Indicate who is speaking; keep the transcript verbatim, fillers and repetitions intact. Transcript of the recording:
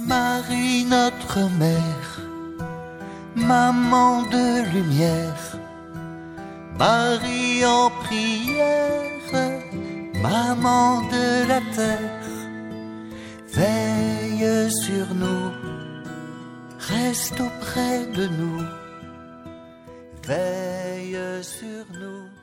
Speaker 1: Marie notre mère, maman de lumière, Marie en prière, maman de la terre, veille sur nous, reste auprès de nous, veille sur nous.